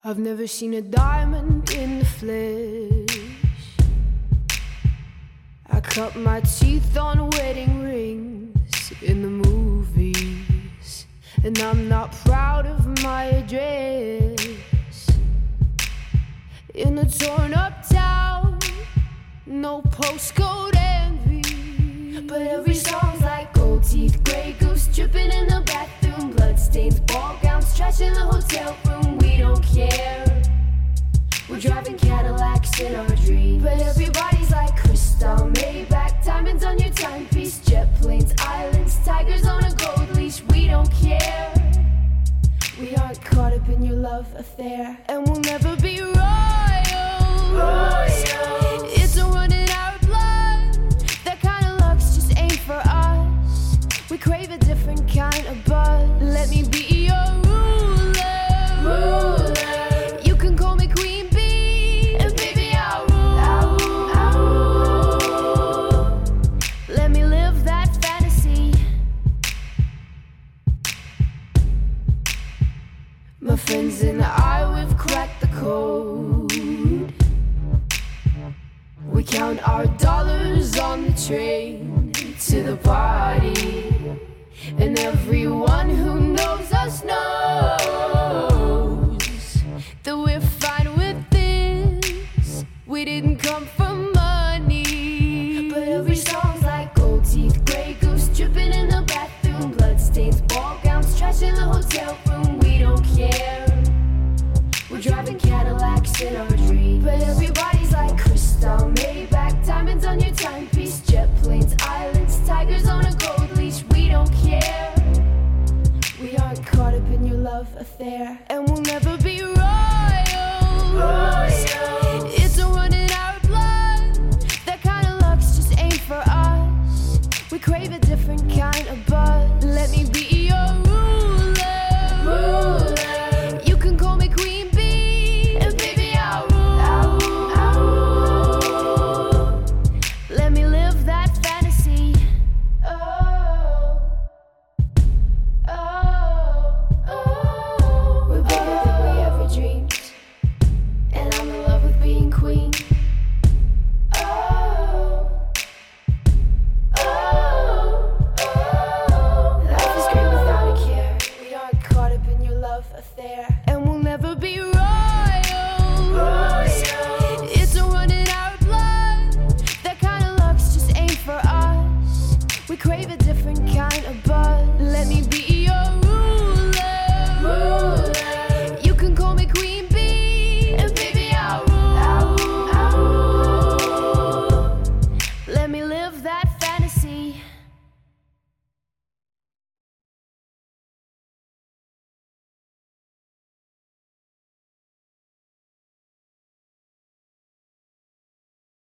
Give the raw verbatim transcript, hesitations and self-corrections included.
I've never seen a diamond in the flesh. I cut my teeth on wedding rings in the movies, and I'm not proud of my address. In a torn up town, no postcode envy, but every song's like gold teeth, grey goose dripping in the bathroom, bloodstains, ball gowns, trash in the hotel room. We don't care. We're driving Cadillacs in our dreams, but everybody's like crystal, Maybach, diamonds on your timepiece, jet planes, islands, tigers on a gold leash. We don't care. We aren't caught up in your love affair, and we'll never be royals. Royals. It's a run in our blood. That kind of luck's just ain't for us. We crave a different kind of buzz. Let me be your ruler. Ruler. You can call me Queen Bee, and baby I'll rule. I'll rule. I'll rule. Let me live that fantasy. My friends and I, we've cracked the code. We count our dollars on the train to the party, and everyone who knows us knows that we're fine with this. We didn't come for money, but every song's like gold teeth, grey goose dripping in the bathroom, bloodstains, ball gowns, trash in the hotel room. We don't care. We're driving Cadillacs in our dreams, but everybody's like crystal, Maybach, diamonds on your timepiece, jet planes, islands, tigers on a gold leash. We don't care. We aren't caught up in your love affair, and we'll never be royals. Royals. It's a run in our blood. That kind of luck's just ain't for us. We crave a different kind of buzz. Let me be your ruler. Ruler. You can call me Queen Bee, and baby I'll rule. I'll rule. I'll rule. Let me live that fantasy. Oh, oh, oh. We're bigger than we ever dreamed, and I'm in love with being queen. Oh, oh, oh. Life is great without a care. We aren't caught up in your love affair, and we'll never be